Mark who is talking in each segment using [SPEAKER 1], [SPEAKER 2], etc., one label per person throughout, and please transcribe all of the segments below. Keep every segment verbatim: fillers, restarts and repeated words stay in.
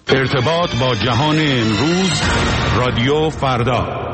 [SPEAKER 1] ارتباط با جهان امروز، رادیو فردا.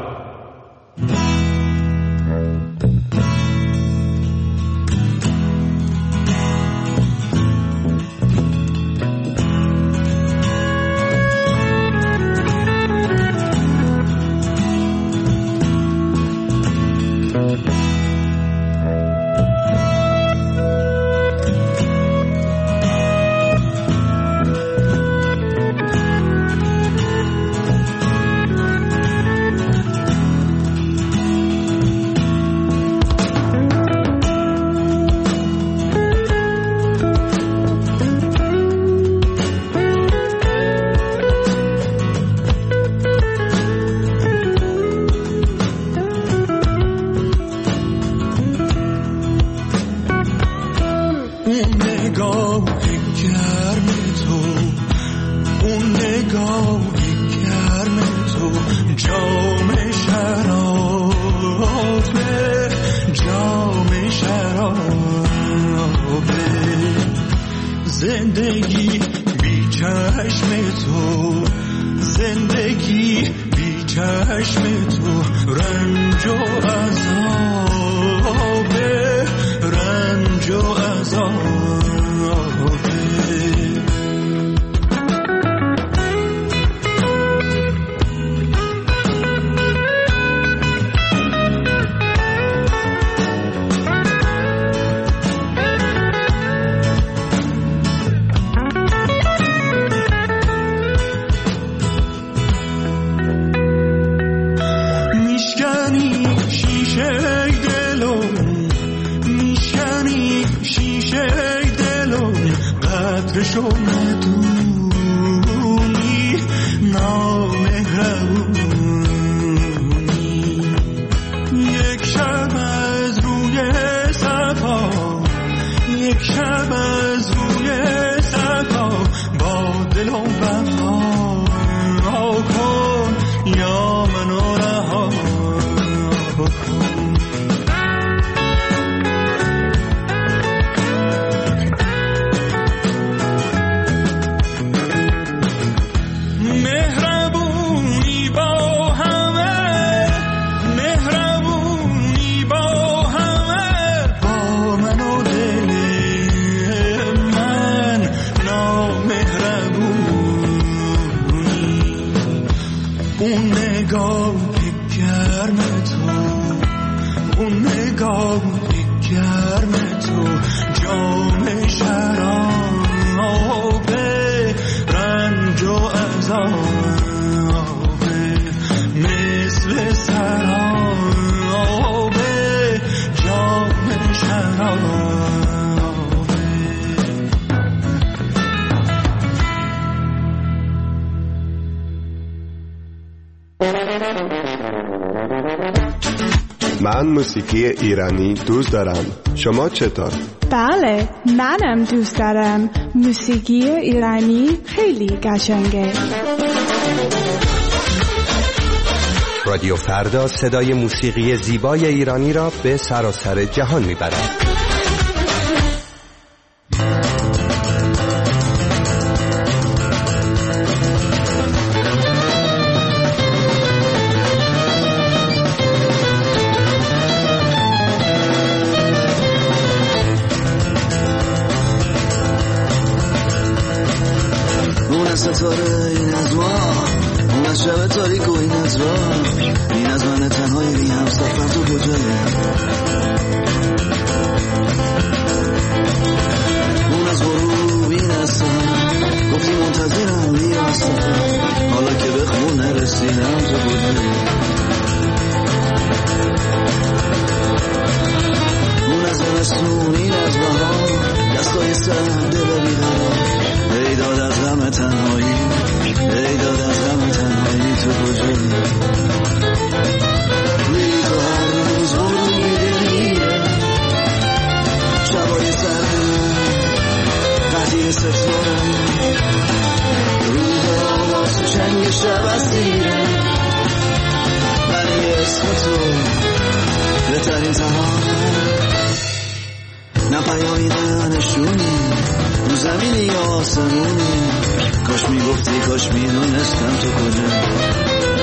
[SPEAKER 2] زندگی بی چشم تو، زندگی بی چشم تو، رنج و عذاب، رنج و عذاب. شو ندونی نامهربونی، یک شب از روی صفا، یک شب از روی صفا، با دل و وفا کن یا منو رها کن.
[SPEAKER 3] من موسیقی ایرانی دوست دارم. شما چطور؟
[SPEAKER 4] بله، منم دوست دارم. موسیقی ایرانی خیلی قشنگه.
[SPEAKER 5] رادیو فردا صدای موسیقی زیبای ایرانی را به سراسر جهان میبرد.
[SPEAKER 6] ستاره این از ما، اون از شب تاریک و این از راه، این از من تنهایی بی هم سفر تو کجایی، اون از غروب این از سهر، گفتی منتظرم بیا از سفر، حالا که به خونه رسیدم تو کجایی، اون از زمستون این از بهار، دستای سر دل بیقرار، ای داد از غم تنهایی، ای داد از غم تنهایی تو کجایی، روی تو هر روز غروب میده، شبای سرد قدیر ستاره، روز آواز تو چنگ شب اسیره، ولی اسم تو بهترین تمامه، نه پیامی نه نشونی، رو زمینی یا آسمونی، کاش میگفتی کاش میدونستم تو کجایی.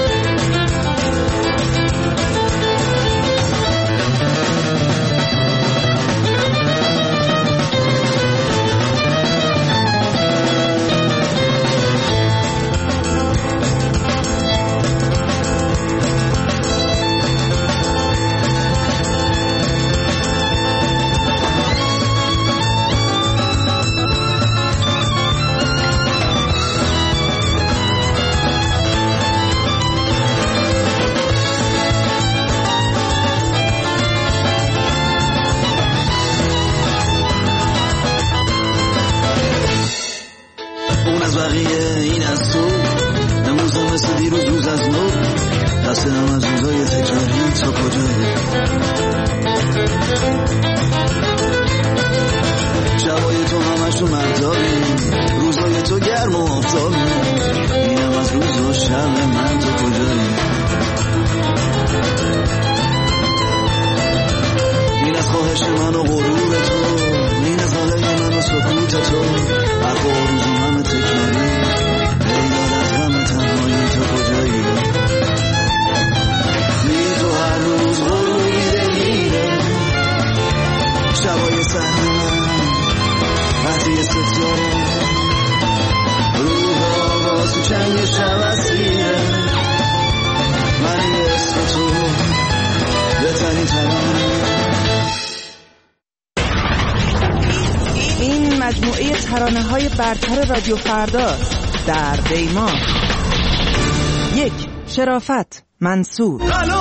[SPEAKER 7] این مجموعه ترانه‌های برتر رادیو فردا در دیما. یک، شرافت، منصور.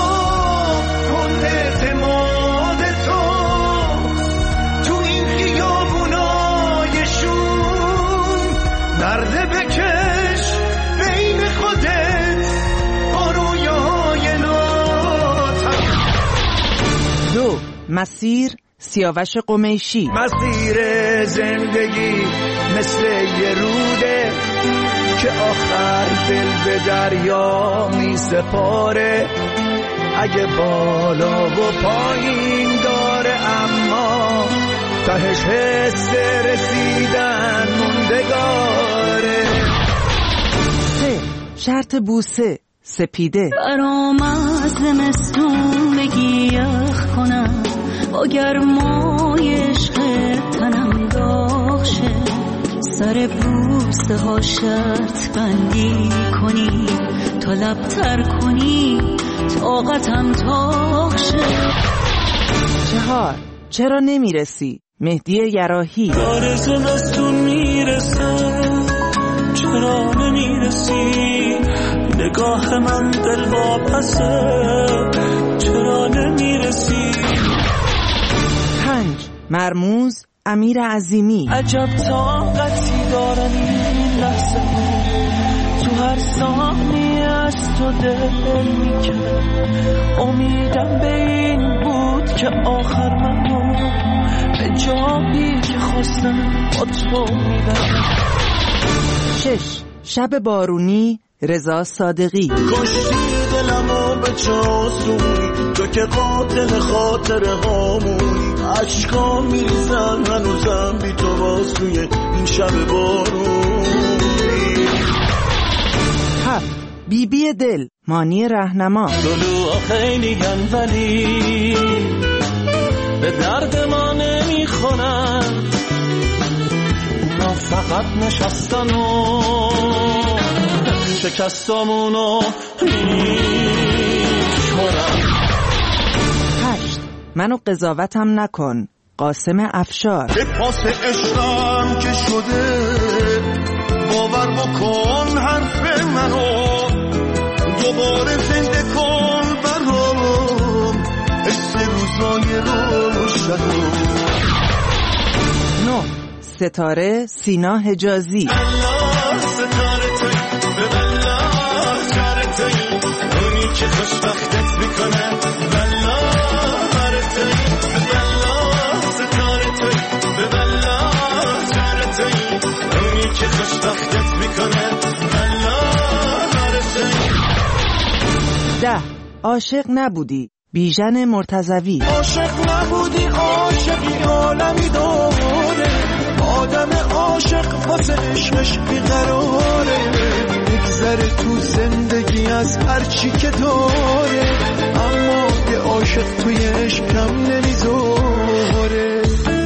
[SPEAKER 2] درد بکش بین خودت با رویای ناتم.
[SPEAKER 7] دو، مسیر، سیاوش قمیشی.
[SPEAKER 2] مسیر زندگی مثل یه روده که آخر دل به دریا می سپاره. اگه بالا و پایین داره اما تهش حس رسیدن موندگاره.
[SPEAKER 7] سه، شرط بوسه، سپیده.
[SPEAKER 8] برام از زمستون بگی یخ کنم با گرمای عشق تنم داغ شه. سر بوسه ها شرط بندی کنی تا لبتر کنی طاقتم تاق شه.
[SPEAKER 7] چهار، چرا نمیرسی، مهدی یراحی.
[SPEAKER 2] داره زمستون میرسه چرا نمیرسی، نگاه من دل واپسه چرا نمیرسی.
[SPEAKER 7] پنج، مرموز، امیر عظیمی.
[SPEAKER 2] عجب طاقتی دارم این لحظه تو هر ثانیه از تو دل میکنه. امیدم به این بود که آخر منو به جایی که خواستم با تو میبرم.
[SPEAKER 7] شش، شب بارونی، رضا صادقی.
[SPEAKER 2] کشتی دلمو به چاسونی تو که قاتل خاطر هامونی. عشقا میریزن هنوزم بی تو باز توی این شب بارونی.
[SPEAKER 7] هفت، بی بی دل، مانی رهنما.
[SPEAKER 2] دلوها خیلی گن ولی به درد ما نمیخونن، اونا فقط نشستن و شکستامونو میخورن.
[SPEAKER 7] هشت، منو قضاوتم نکن، قاسم افشار.
[SPEAKER 2] به پاس عشقم که شده باور بکن حرف منو، دوباره زنده کن برام حس روزای روشنو.
[SPEAKER 7] نه، ستاره، سینا حجازی.
[SPEAKER 2] الله ستاره توی به الله چاره توی اونی که خوشبختت میکنه. بالله باره توی به بالله ستاره توی به بالله چاره توی اونی که خوشبختت میکنه. بالله باره توی.
[SPEAKER 7] ده، عاشق نبودی، بیژن مرتضوی.
[SPEAKER 2] عاشق نبودی عاشقی عالمی داره، آدم عاشق واسه عشقش بیقراره.
[SPEAKER 6] از هر چی که داره، اما یه عاشق توی عشقم نمیذاره.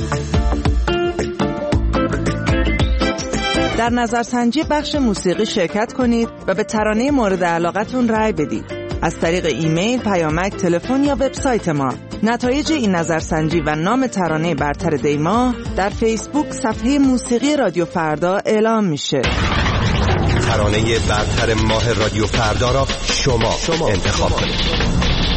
[SPEAKER 7] در نظرسنجی بخش موسیقی شرکت کنید و به ترانه مورد علاقتون رأی بدید. از طریق ایمیل، پیامک، تلفن یا وبسایت ما. نتایج این نظرسنجی و نام ترانه برتر دیما در فیسبوک صفحه موسیقی رادیو فردا اعلام میشه.
[SPEAKER 5] ترانه برتر ماه رادیو فردا را شما, شما انتخاب کنید.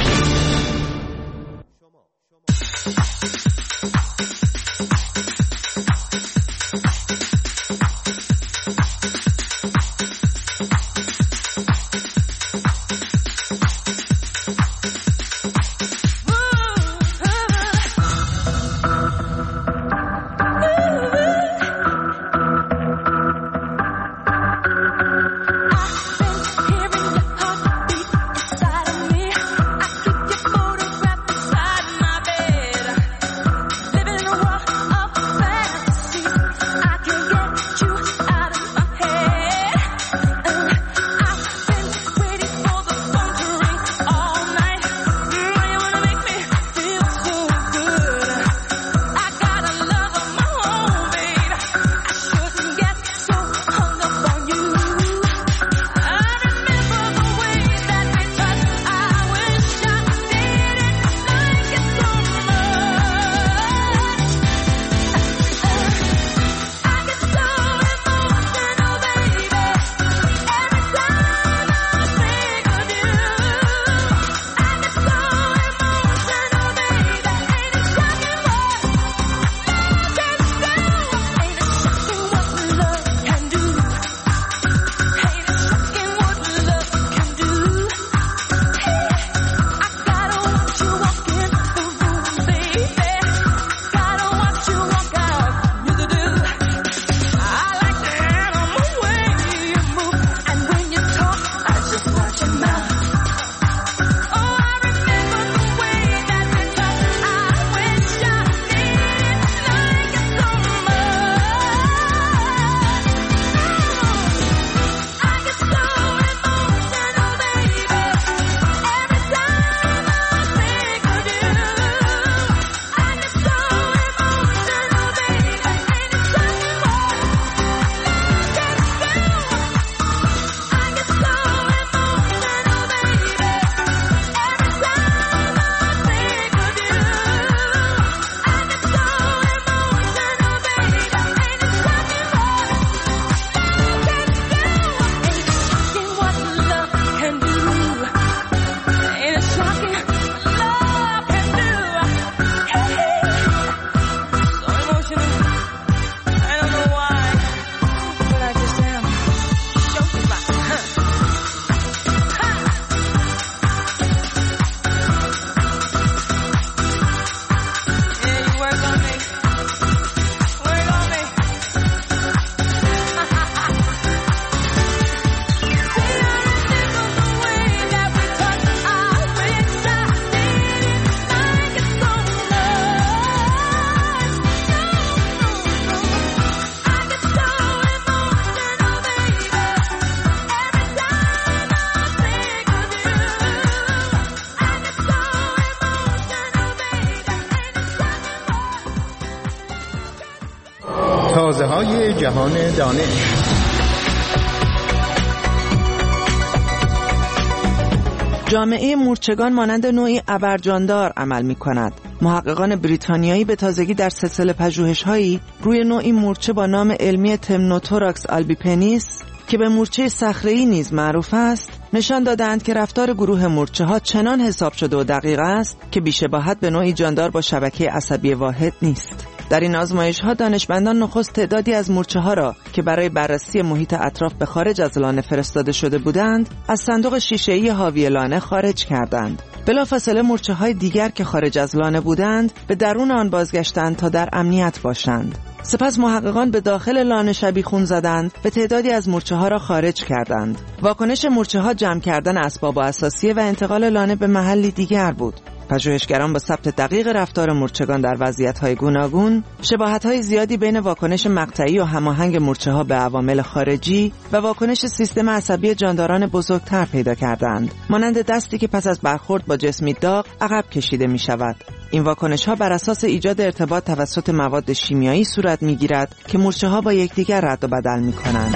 [SPEAKER 9] تازه های جهان دانش.
[SPEAKER 7] جامعه مورچگان مانند نوعی ابرجاندار عمل می کند. محققان بریتانیایی به تازگی در سلسله پژوهش‌هایی روی نوعی مورچه با نام علمی تمنوتوراکس آلبیپنیس که به مورچه صخره‌ای نیز معروف است، نشان دادند که رفتار گروه مورچه‌ها چنان حساب شده و دقیق است که بی‌شباهت به نوعی جاندار با شبکه عصبی واحد نیست. در این آزمایش‌ها دانشمندان نخست تعدادی از مورچه‌ها را که برای بررسی محیط اطراف به خارج از لانه فرستاده شده بودند، از صندوق شیشه‌ای حاوی لانه خارج کردند. بلافاصله مورچه‌های دیگر که خارج از لانه بودند، به درون آن بازگشتند تا در امنیت باشند. سپس محققان به داخل لانه شبیخون زدند و تعدادی از مورچه‌ها را خارج کردند. واکنش مورچه‌ها جمع کردن اسباب و اساسیه و انتقال لانه به محلی دیگر بود. پژوهشگران با ثبت دقیق رفتار مورچگان در وضعیت‌های گوناگون، شباهت‌های زیادی بین واکنش مقطعی و هماهنگ مورچه‌ها به عوامل خارجی و واکنش سیستم عصبی جانداران بزرگتر پیدا کردند، مانند دستی که پس از برخورد با جسمی داغ عقب کشیده می‌شود. این واکنش‌ها بر اساس ایجاد ارتباط توسط مواد شیمیایی صورت می‌گیرد که مورچه‌ها با یکدیگر رد و بدل می‌کنند.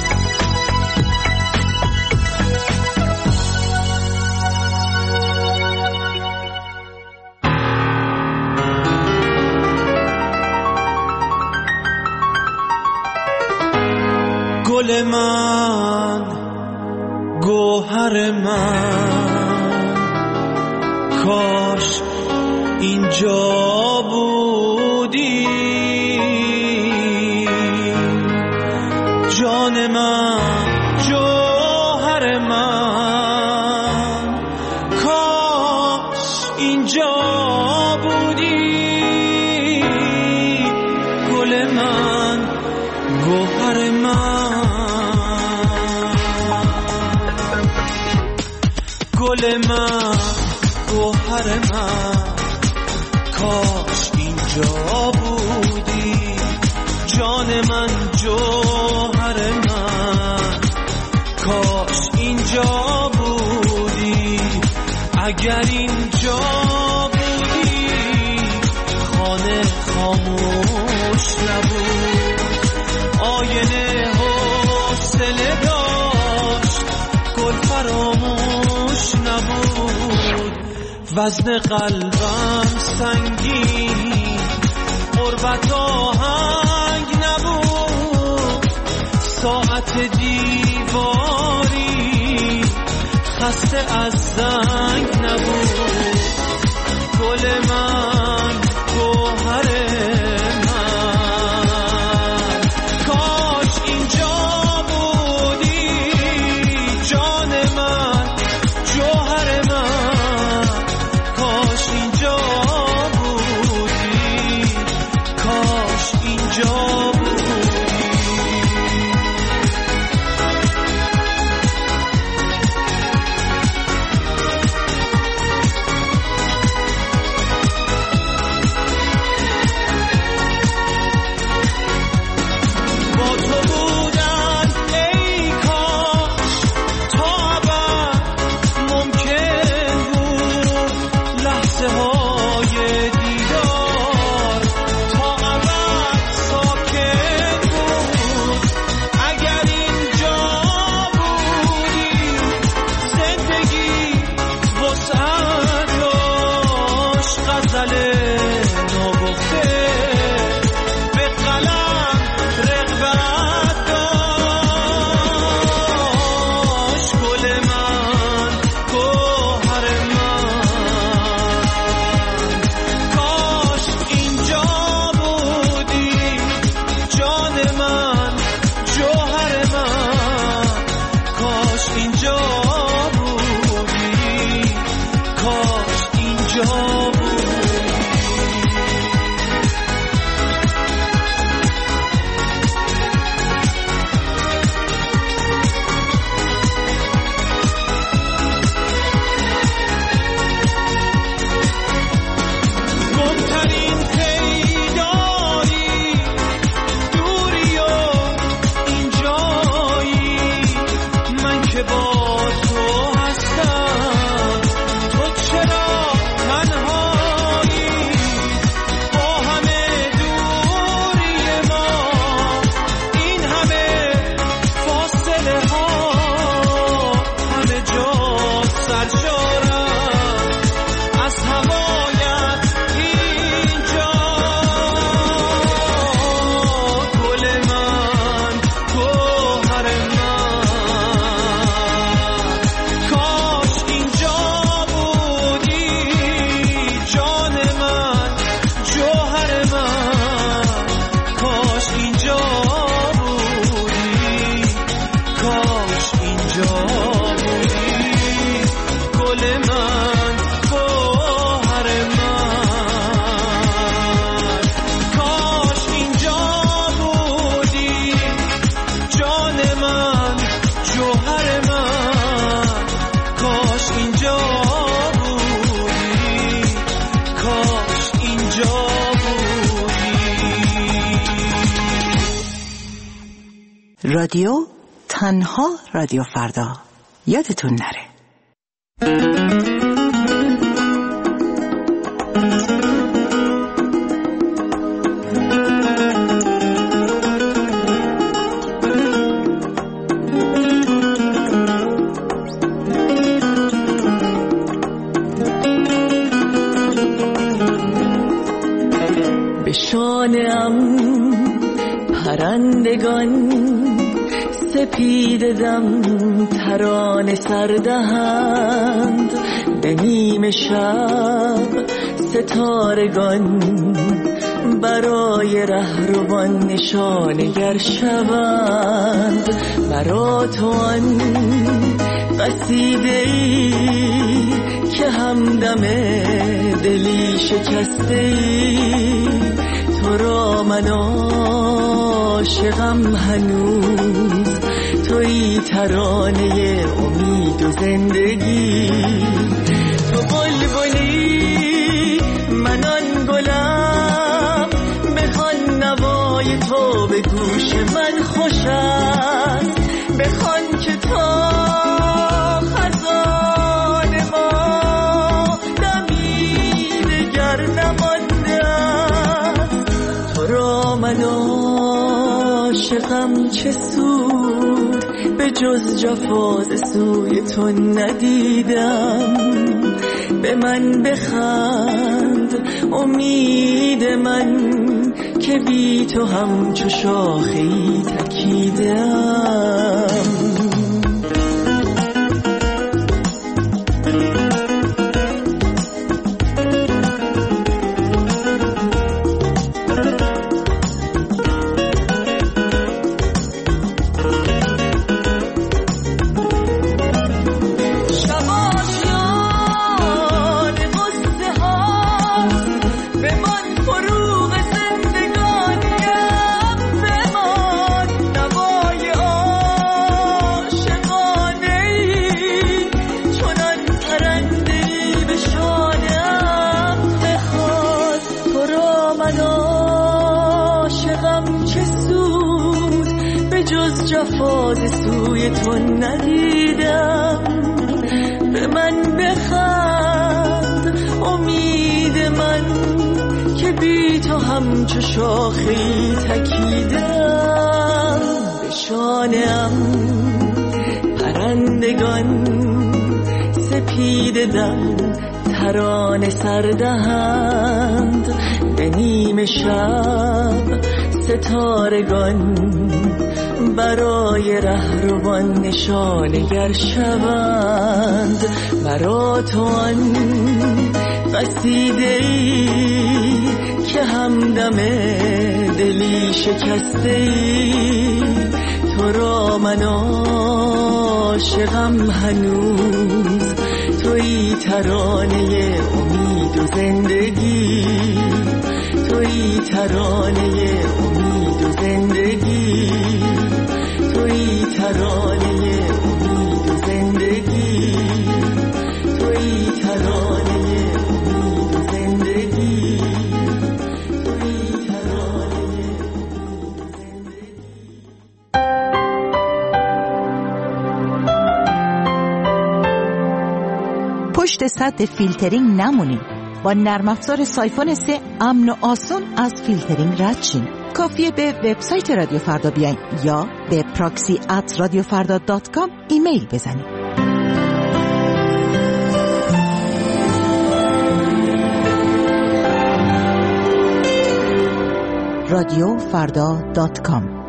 [SPEAKER 2] گل من، گوهر من، کاش اینجا بودی. جان من، جوهر من، کاش اینجا بودی. گل من، گوهر من، گل من، گوهر من، کاش اینجا بودی. جان من، جوهر من، کاش اینجا بودی. اگر اینجا بودی خانه خاموش نبود، آینه حوصله داشت، گل فراموش نبود. وزن قلبم سنگین، غربت آهنگ نبود. ساعت دیواری خسته از زنگ نبود. گل من، گوهر من، کاش اینجا بودی. جان من، جوهر من، کاش اینجا بودی. کاش اینجا بودی.
[SPEAKER 10] رادیو، تنها رادیو فردا. یادتون نره.
[SPEAKER 8] به شانه‌ام پرندگان سپید دم ترانه سردهند، به نیم شب ستارگان برای رهروان نشانگر شوند. مرا تو آن قصیده‌ای که همدم دلی شکسته‌ای، تو را من عاشقم هنوز، تویی ترانه امید و زندگی. تو بلبلی من آن گلم، بخوان نوای تو به گوش من خوش است، بخوان که تا خزان ما دمی دگر نمانده است. تو را من عاشقم چه سود، به جز جفا ز سوی تو ندیدم. به من بخند امید من که بی تو همچو شاخه‌ای تکیدم. جفا ز سوی تو ندیدم. به من بخند امید من که بی تو همچو شاخه‌ای تکیدم. به شانه‌ام پرندگان سپید دم ترانه سردهند، به نیم شب ستارگان برای رهروان نشانگر شوند. مرا تو آن قصیده‌ای که همدم دلی شکسته‌ای، تو را من عاشقم هنوز، تویی ترانه امید و زندگی. تویی ترانه امید و زندگی. تویی ترانه امید و زندگی. تویی ترانه امید و زندگی. تویی ترانه امید و زندگی.
[SPEAKER 10] پشت سد فیلترینگ نمونید. با نرم افزار سایفون سه امن و آسان از فیلترینگ رد شین. کافیه به وبسایت رادیو فردا بیاین یا به پراکسی ات رادیو فردا دات کام ایمیل بزنید. رادیو فردا دات کام.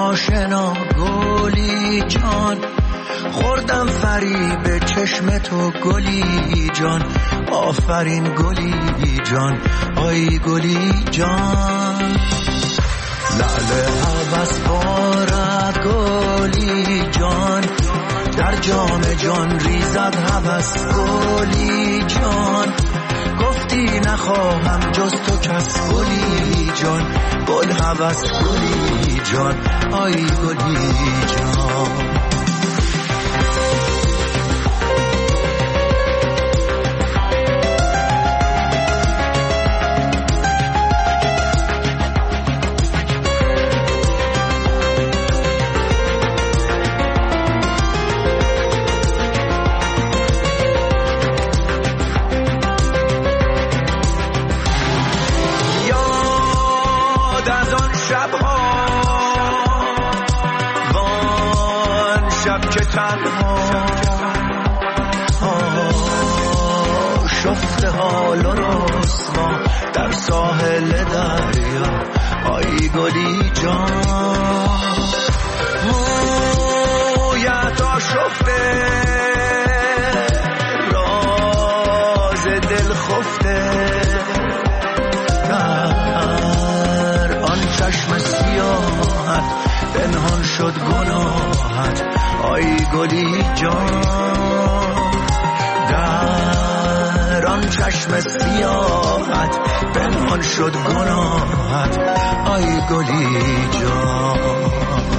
[SPEAKER 11] آشنا گلی جان، خوردم فریب چشم تو گلی جان، آفرین گلی جان، آی گلی جان. لعل هوس بارد گلی جان، در جام جان ریزد هوس گلی جان، گفتی نخواهم جز تو کس گلی جان، گل هوس گلی جان، آی گلی جان. شفته حال و رسوا در ساحل دریا، آی گلی جان. مویت آشفته راز دل خفته، در آن چشم سیاحت پنهان شد گناهت، آی گلی جان. در آن چشم سیاحت پنهان شد گناهت، آی گلی جان.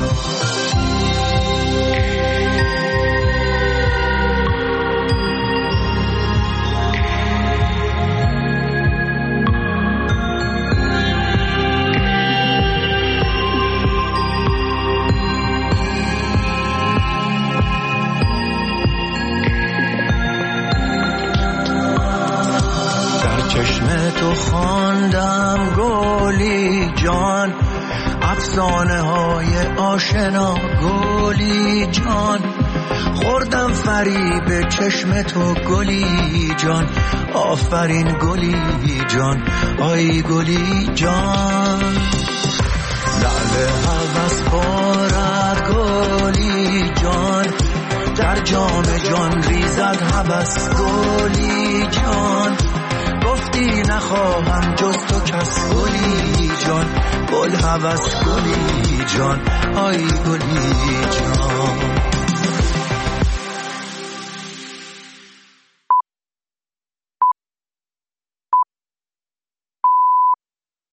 [SPEAKER 11] چشم تو خواندم گلی جان، افسانه های آشنا گلی جان، خوردم فریب چشم تو گلی جان، آفرین گلی جان، آی گلی جان. لعل هوس بارد گلی جان، در جام جان ریزد هوس گلی جان، گفتی نخواهم جز تو کس گلی جان، گل هوس گلی جان، آی گلی جان.